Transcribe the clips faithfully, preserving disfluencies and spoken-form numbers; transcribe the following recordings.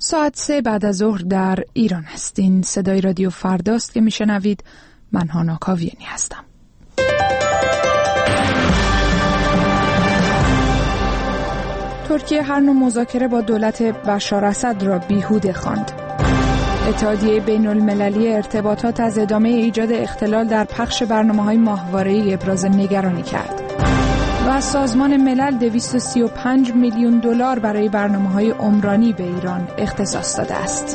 ساعت سه بعد از ظهر در ایران هستین. صدای رادیو فرداست که میشنوید. من هانا کاویانی هستم. ترکیه هر نوع مذاکره با دولت بشار اسد را بیهوده خواند. اتحادیه بین المللی ارتباطات از ادامه ایجاد اختلال در پخش برنامه‌های ماهواره‌ای ابراز نگرانی کرد. و سازمان ملل دویست و سی و پنج میلیون دلار برای برنامه‌های عمرانی به ایران اختصاص داده است.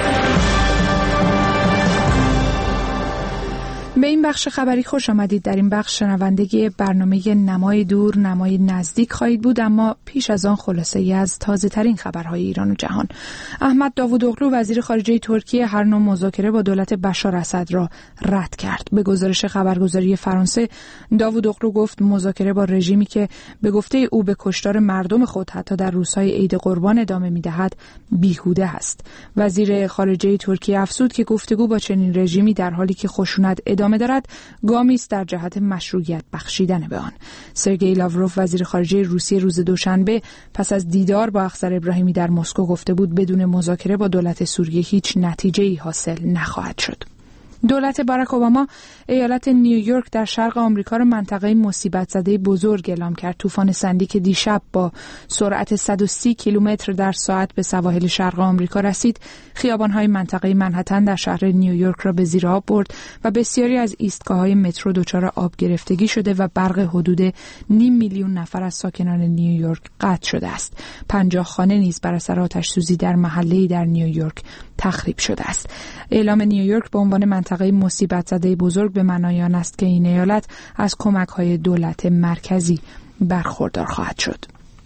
به این بخش خبری خوش آمدید. در این بخش شنوندگی برنامه نمای دور نمای نزدیک خواهید بود، اما پیش از آن خلاصه ای از تازه ترین خبرهای ایران و جهان. احمد داوودوغلو وزیر خارجه ترکیه هر نوع مذاکره با دولت بشار اسد را رد کرد. به گزارش خبرگزاری فرانسه، داوودوغلو گفت مذاکره با رژیمی که به گفته او به کشتار مردم خود حتی در روزهای عید قربان ادامه می‌دهد بیهوده است. وزیر خارجه ترکیه افزود که گفتگو با چنین رژیمی در حالی که خشونت ادامه دارد گامی است در جهت مشروعیت بخشیدن به آن. سرگئی لاوروف وزیر خارجه روسیه روز دوشنبه پس از دیدار با اخضر ابراهیمی در مسکو گفته بود بدون مذاکره با دولت سوریه هیچ نتیجه‌ای حاصل نخواهد شد. دولت باراک اوباما ایالت نیویورک در شرق آمریکا را منطقه مصیبت زده بزرگ اعلام کرد. طوفان سندی که دیشب با سرعت صد و سی کیلومتر در ساعت به سواحل شرق آمریکا رسید، خیابان‌های منطقه منهتن در شهر نیویورک را به زیر آب برد و بسیاری از ایستگاه‌های مترو دچار آب گرفتگی شده و برق حدود نیم میلیون نفر از ساکنان نیویورک قطع شده است. پنجاه خانه نیز بر اثر آتش‌سوزی در محله‌ای در نیویورک تخریب شده است. اعلام نیویورک به عنوان منطقه مصیبت زده بزرگ به معنای آن است که این ایالت از کمک‌های دولت مرکزی برخوردار خواهد شد.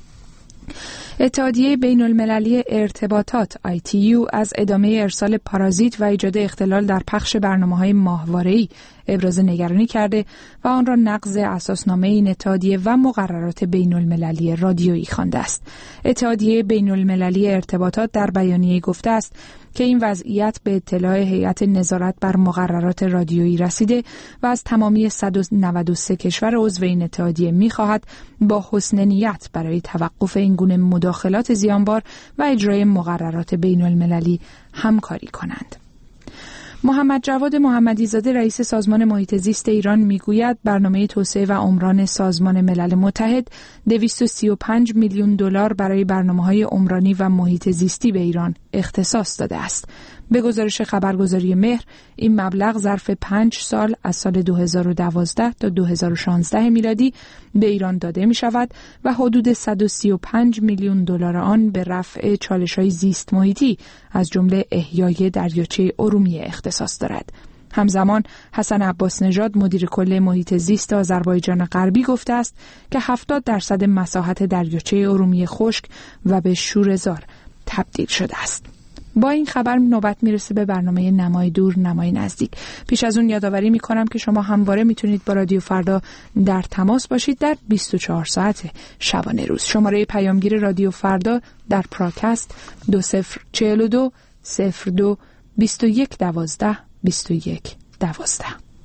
اتحادیه بین المللی ارتباطات آی تی یو از ادامه ارسال پارازیت و ایجاد اختلال در پخش برنامه‌های ماهواره‌ای ابراز نگرانی کرده و آن را نقض اساسنامه این اتحادیه و مقررات بین المللی رادیویی خوانده است. اتحادیه بین المللی ارتباطات در بیانیه گفته است که این وضعیت به اطلاع هیئت نظارت بر مقررات رادیویی رسیده و از تمامی صد و نود و سه کشور عضو این اتحادیه می‌خواهد با حسن نیت برای توقف این گونه مداخلات زیانبار و اجرای مقررات بین المللی همکاری کنند. محمد جواد محمدی زاده رئیس سازمان محیط زیست ایران میگوید برنامه توسعه و عمران سازمان ملل متحد دویست و سی و پنج میلیون دلار برای برنامه‌های عمرانی و محیط زیستی به ایران اختصاص داده است. به گزارش خبرگزاری مهر، این مبلغ ظرف پنج سال از سال دو هزار و دوازده تا دو هزار و شانزده میلادی به ایران داده می شود و حدود صد و سی و پنج میلیون دلار آن به رفع چالش‌های زیست محیطی از جمله احیای دریاچه ارومیه اختصاص دارد. همزمان حسن عباس نژاد مدیر کل محیط زیست آذربایجان غربی گفته است که هفتاد درصد مساحت دریاچه ارومیه خشک و به شوره‌زار تبدیل شده است. با این خبر نوبت میرسه به برنامه نمای دور نمای نزدیک. پیش از اون یادآوری میکنم که شما همواره میتونید با رادیو فردا در تماس باشید در بیست و چهار ساعت شبانه روز. شماره پیامگیر رادیو فردا در پراکست دو صفر چهل و دو صفر دو بیست و یک دوازده بیست و یک دوازده.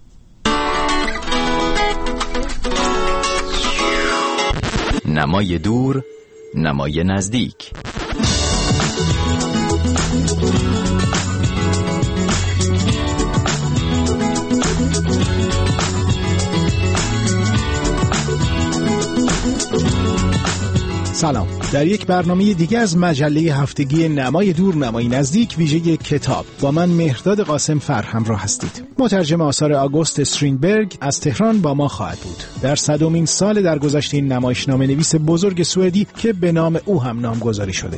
نمای دور نمای نزدیک. سلام. در یک برنامه دیگه از مجله هفتگی نمای دور نمای نزدیک ویژه کتاب با من مهرداد قاسم فر همراه هستید. مترجم آثار آگوست استرینبرگ از تهران با ما خواهد بود. در صدمین سال درگذشت این نمایشنامه نویس بزرگ سوئدی که به نام او هم نامگذاری شده.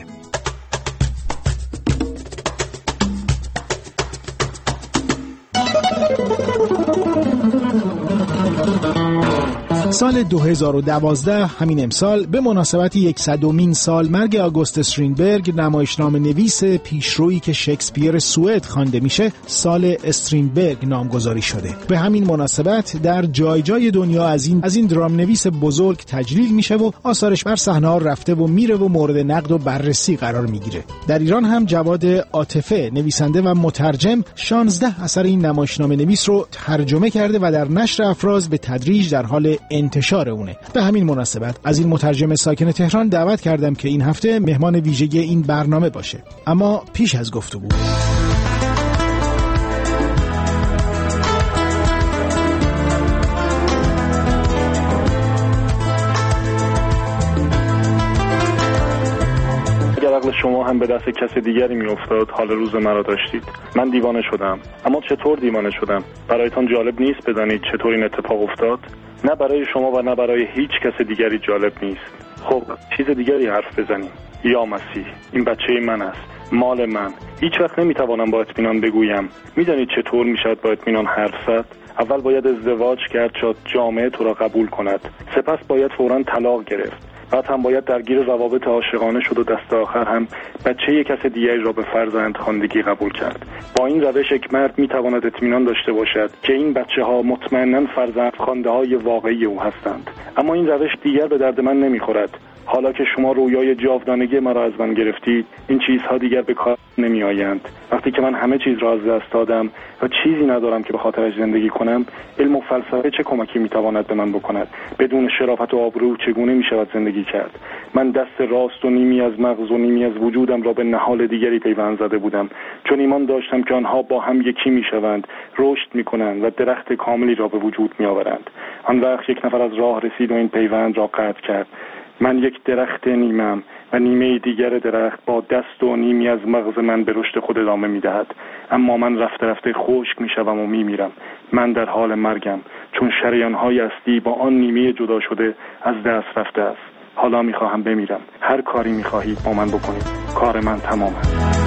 سال دو هزار و دوازده همین امسال به مناسبت صدمین سال مرگ آگوست استرینبرگ نمایشنامه نویس پیشرویی که شکسپیر سوئد خوانده میشه سال استرینبرگ نامگذاری شده. به همین مناسبت در جای جای دنیا از این از این درام نویس بزرگ تجلیل میشه و آثارش بر صحنه رفته و میره و مورد نقد و بررسی قرار میگیره. در ایران هم جواد عاطفه نویسنده و مترجم شانزده اثر این نمایشنامه نویس رو ترجمه کرده و در نشر افراز به تدریج در حال انتشار اونه. به همین مناسبت از این مترجم ساکن تهران دعوت کردم که این هفته مهمان ویژه این برنامه باشه. اما پیش از گفتگو عقل شما هم به دست کس دیگری میافتاد حال روز مرا داشتید. من دیوانه شدم. اما چطور دیوانه شدم؟ برایتان جالب نیست بدانید چطور این اتفاق افتاد؟ نه برای شما و نه برای هیچ کس دیگری جالب نیست. خب چیز دیگری حرف بزنیم. یا مسیح، این بچه من است، مال من. هیچ وقت نمیتوانم با اطمینان بگویم. میدانید چطور میشد با اطمینان حرف زد؟ اول باید ازدواج کرد تا جامعه تو را قبول کند. سپس باید فوراً طلاق گرفت. بعد هم باید درگیر روابط عاشقانه شد و دست آخر هم بچه یک کس دیگری را به فرزند خواندگی قبول کرد. با این روش یک مرد میتواند اطمینان داشته باشد که این بچه ها مطمئناً فرزند خوانده های واقعی او هستند. اما این روش دیگر به درد من نمیخورد. حالا که شما رویای جاودانگی مرا از من گرفتید، این چیزها دیگر به کار نمی آیند. وقتی که من همه چیز را از دست دادم و چیزی ندارم که به خاطرش زندگی کنم، علم و فلسفه چه کمکی می تواند به من بکند؟ بدون شرافت و آبرو چگونه می شود زندگی کرد؟ من دست راست و نیمی از مغز و نیمی از وجودم را به نهال دیگری پیوند زده بودم، چون ایمان داشتم که آنها با هم یکی می شوند، رشد می کنند و درخت کاملی را به وجود می آورند. آن وقت یک نفر از راه رسید و این پیوند را قطع کرد. من یک درخت نیمم و نیمه دیگر درخت با دست و نیمی از مغز من به رشد خود ادامه می دهد. اما من رفته رفته خشک می شوم و می میرم. من در حال مرگم، چون شریان‌های اصلی با آن نیمه جدا شده از دست رفته است. حالا می خواهم بمیرم. هر کاری می خواهید با من بکنید. کار من تمام است.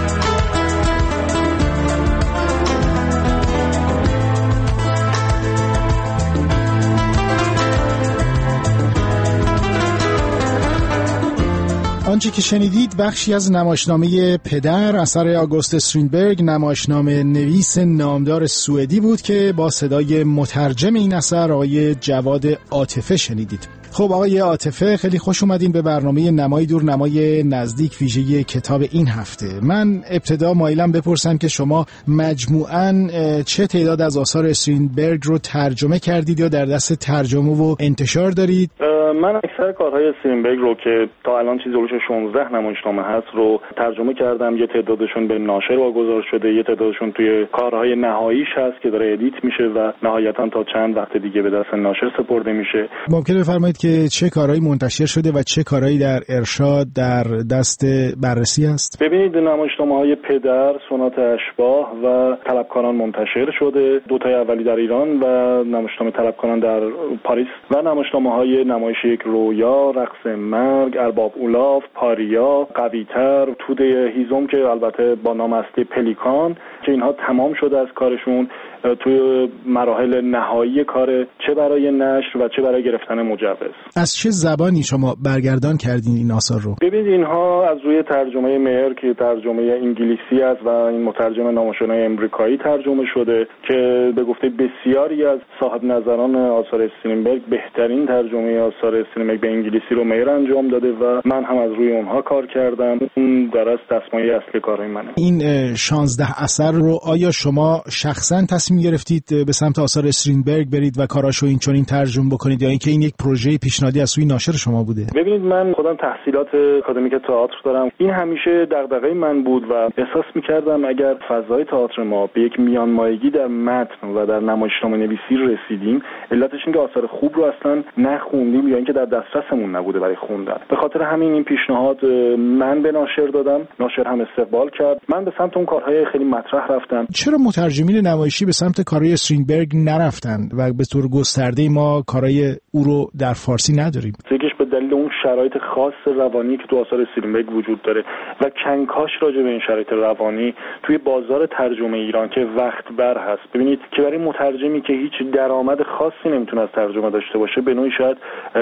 آنچه که شنیدید بخشی از نمایشنامه پدر اثر آگوست استرینبرگ، نمایشنامه نویس نامدار سوئدی بود که با صدای مترجم این اثر آقای جواد عاطفه شنیدید. خب آقای عاطفه، خیلی خوش اومدین به برنامه نمای دور نمای نزدیک ویژه کتاب این هفته. من ابتدا مایلم بپرسم که شما مجموعاً چه تعداد از آثار استرینبرگ رو ترجمه کردید یا در دست ترجمه و انتشار دارید؟ من اکثر کارهای استرینبرگ رو که تا الان چیزی حدود شانزده نمایشنامه هست رو ترجمه کردم. یه تعدادشون به ناشر واگذار شده، یه تعدادشون توی کارهای نهاییش هست که داره ادیت میشه و نهایتاً تا چند وقت دیگه به دست ناشر سپرده میشه. ممکنه بفرمایید که چه کارهایی منتشر شده و چه کارهایی در ارشاد در دست بررسی است؟ ببینید، نمایشنامه‌های پدر، سونات اشباح و طلبکاران منتشر شده، دو تای اولی در ایران و نمایشنامه طلبکاران در پاریس، و نمایشنامه‌های نمایش یک رویا، رقص مرگ، ارباب اولاف، پاریا، قوی‌تر، توده هیزم که البته با نام اصلی پلیکان، که اینها تمام شده از کارشون توی مراحل نهایی کار، چه برای نشر و چه برای گرفتن مجوز. از چه زبانی شما برگردان کردین این آثار رو؟ ببینید، اینها از روی ترجمه مهر که ترجمه انگلیسی است و این مترجم نامآشنای امریکایی ترجمه شده که به گفته بسیاری از صاحب نظران آثار استرینبرگ بهترین ترجمه آثار استرینبرگ به انگلیسی رو مهر انجام داده و من هم از روی اونها کار کردم. اون در از دستمایه اصلی کارهای منه. این شانزده اثر رو آیا شما شخصا تصمیم گرفتید به سمت آثار استرینبرگ برید و کاراشو این چنین ترجمه بکنید یا اینکه این یک پروژه پیشنهادی از سوی ناشر شما بوده؟ ببینید، من خودم تحصیلات آکادمیک تئاتر دارم. این همیشه دغدغه من بود و احساس می‌کردم اگر فضای تئاتر ما به یک میانمایگی در متن و در نمایشنامه نویسی رسیدیم، علتش اینه که آثار خوب رو اصلا نخوندیم یا اینکه در دسترسمون نبوده برای خوندن. به خاطر همین این پیشنهاد من به ناشر دادم، ناشر هم استقبال کرد. من به سمت اون کارهای خیلی مطرح رفتم. چرا مترجمین نمایشی به سمت کارهای استرینبرگ نرفتند و به طور گسترده ما کارهای او رو در فارسی نداریم؟ یکیش به دلیل اون شرایط خاص روانی که تو آثار استرینبرگ وجود داره و کنکاش راجع به این شرایط روانی توی بازار ترجمه ایران که وقت بر هست. ببینید که برای مترجمی که هیچ درآمد خاصی نمیتونه از ترجمه داشته باشه، به نوعی شاید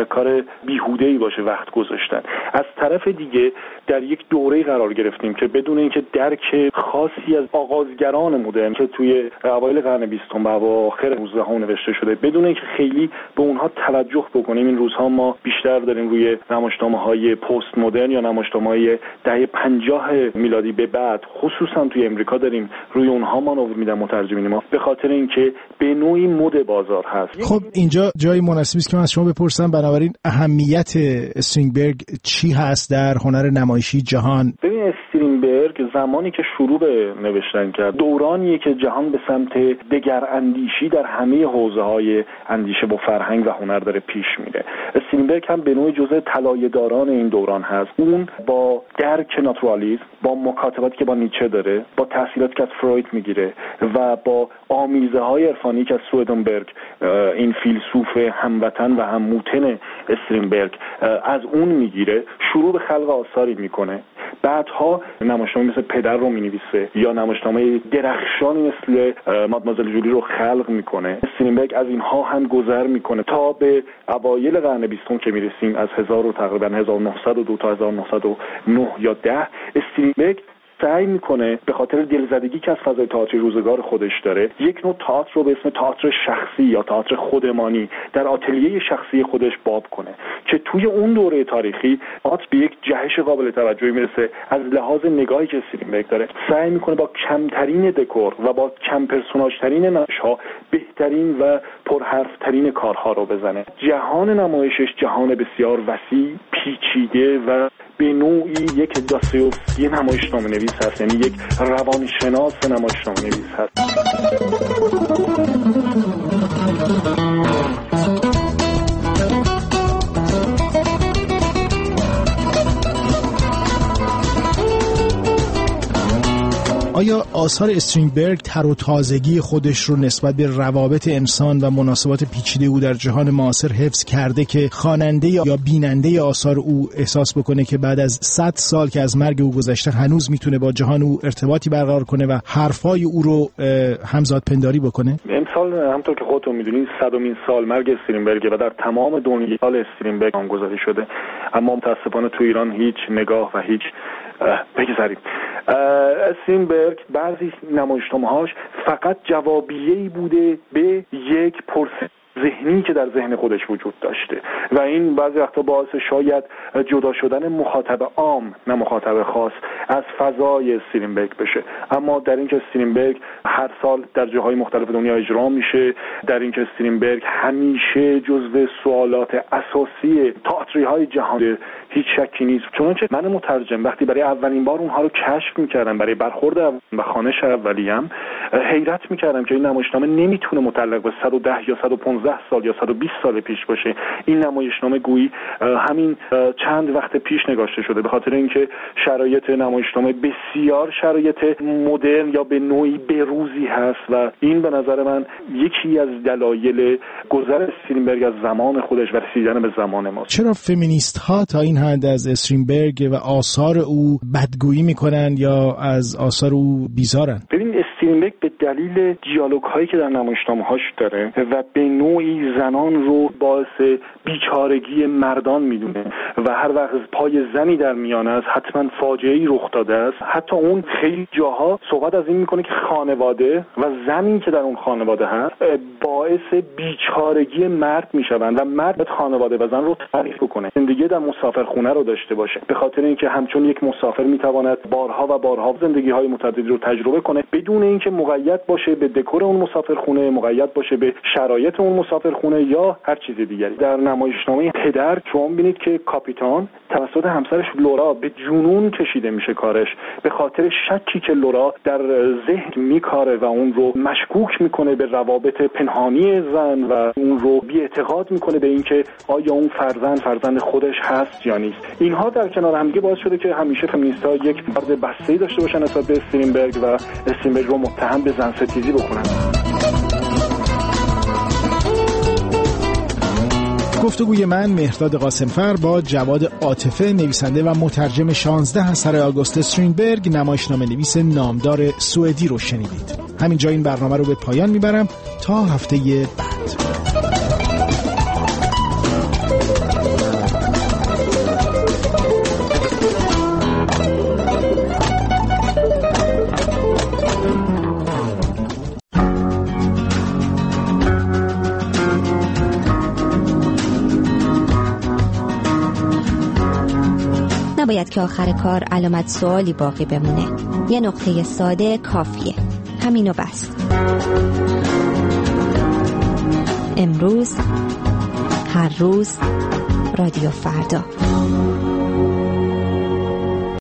کار بیهوده‌ای باشه وقت گذاشتن. از طرف دیگه در یک دوره قرار گرفتیم که بدون اینکه درک خاصی از آغازگران مدرن که توی اوایل قرن بیستم و اواخر نوزدهم نوشته شده، بدون اینکه خیلی به اونها توجه بکنیم. این روزها ما بیشتر داریم روی نمایشنامه‌های پست مدرن یا نمایشنامه‌های دهه پنجاه میلادی به بعد، خصوصا توی امریکا داریم روی اونها مانور میدن مترجمین ما، به خاطر اینکه به نوعی مد بازار هست. خب اینجا جای مناسبی است که من از شما بپرسم، بنابراین اهمیت استرینبرگ چی هست در هنر نمایشی جهان؟ ببین، استرینبرگ زمانی که شروع به نوشتن کرد، دورانیه که جهان به سمت دگراندیشی در همه حوزه‌های اندیشه و فرهنگ و هنر داره پیش میره. استرینبرگ هم به نوعی جزء طلایه‌داران این دوران هست. اون با درک ناتورالیسم، با مکاتباتی که با نیچه داره، با تحصیلاتی که از فروید میگیره و با آمیزه‌های عرفانی که از سویدنبرگ، این فیلسوف هموطن و هم‌موطن استرینبرگ، از اون میگیره، شروع به خلق آثاری میکنه. بعدها نمایشنامه مثل پدر رو مینویسه یا نمایشنامه درخشانی مثل مادمازل جولی رو خلق میکنه. استرینبرگ از اینها هم گذر میکنه تا به اوایل قرن بیستم که میرسیم، از هزار و تقریبا هزار و نهصد و دو تا هزار و نهصد و نه یا ده، استرینبرگ سعی میکنه به خاطر دلزدگی که از فضای تئاتر روزگار خودش داره، یک نوع تئاتر رو به اسم تئاتر شخصی یا تئاتر خودمانی در آتلیه شخصی خودش باب کنه که توی اون دوره تاریخی تئاتر به یک جهش قابل توجهی میرسه. از لحاظ نگاهی که استرینبرگ داره، سعی میکنه با کمترین دکور و با کم پرسوناژترین نمایش‌ها بهترین و پرحرفترین کارها رو بزنه. جهان نمایشش جهان بسیار وسیع، پیچیده و به نوعی یک داستایوفسکی نمایشنامه نویس هست، یعنی یک روانشناس نمایشنامه نویس هست. آیا آثار استرینبرگ تر و تازگی خودش رو نسبت به روابط انسان و مناسبات پیچیده او در جهان معاصر حفظ کرده که خواننده یا بیننده آثار او احساس بکنه که بعد از صد سال که از مرگ او گذشته هنوز میتونه با جهان او ارتباطی برقرار کنه و حرفای او رو همزاد پنداری بکنه؟ امسال همونطور که خودتون میدونید صدمین سال مرگ استرینبرگ و در تمام دنیا سال استرینبرگ نامگذاری شده، اما متاسفانه تو ایران هیچ نگاه و هیچ بگذاریم. استرینبرگ بعضی نمایشنامه‌هاش فقط جوابیه‌ای بوده به یک پرسش ذهنی که در ذهن خودش وجود داشته و این بعضی وقتا باعث شاید جدا شدن مخاطب عام نه مخاطب خاص از فضای استرینبرگ بشه. اما در این که استرینبرگ هر سال در جاهای مختلف دنیا اجرا میشه، در این که استرینبرگ همیشه جزو سوالات اساسی تئاتری‌های جهان، هیچ شکی نیست. چنانچه من مترجم وقتی برای اولین بار اونها رو کشف میکردم، برای برخورد و خوانش اولیم حیرت میکردم که این نمایشنامه نمیتونه متعلق به صد و ده یا صد و پانزده سال یا صد و بیست سال پیش باشه. این نمایشنامه گویی همین چند وقت پیش نگاشته شده، به خاطر اینکه شرایط نمایشنامه بسیار شرایط مدرن یا به نوعی بروزی هست و این به نظر من یکی از دلایل گذر استرینبرگ از زمان خودش و رسیدن به زمان ما. چرا فمینیست ها تا این حد از استرینبرگ و آثار او بدگویی میکنن یا از آثار او بیزارن؟ ببین، استرینبرگ به دلیل دیالوگ هایی که در نمایشنامه هاش داره و به نوعی زنان رو باعث بیچارگی مردان میدونه و هر وقت پای زنی در میان است حتما فاجعه‌ای رخ داده است. حتی اون خیلی جاها صحبت از این میکنه که خانواده و زنی که در اون خانواده هست باعث بیچارگی مرد میشوند و مرد خانواده و زن رو تعریف بکنه، زندگی در مسافرخونه رو داشته باشه، به خاطر اینکه همچون یک مسافر میتواند بارها و بارها زندگی‌های متعددی رو تجربه کنه بدون اینکه مقید باشه به دکور اون مسافرخونه، مقید باشه به شرایط اون مسافرخونه یا هر چیز دیگری. در نمایشنامه پدر شما می‌بینید که کاپیتان توسط همسرش لورا به جنون کشیده میشه کارش، به خاطر شکی که لورا در ذهن میکاره و اون رو مشکوک میکنه به روابط پنهانی زن و اون رو بی‌اعتقاد میکنه به اینکه آیا اون فرزند فرزند خودش هست یا نیست. اینها در کنار هم دیگه باعث شده که همیشه فمینیست‌ها یک فرد بسته‌ای داشته باشن نسبت به استرینبرگ و استرینبرگ رو متهم به زن ستیزی بکنن. گفتگوی من مهرداد قاسمفر با جواد عاطفه، نویسنده و مترجم شانزده اثر آگوست استرینبرگ، نمایشنامه نویس نامدار سوئدی رو شنیدید. همینجا این برنامه رو به پایان میبرم تا هفته بعد. نباید که آخر کار علامت سوالی باقی بمونه. یه نقطه ساده کافیه. همینو بس. امروز، هر روز، رادیو فردا.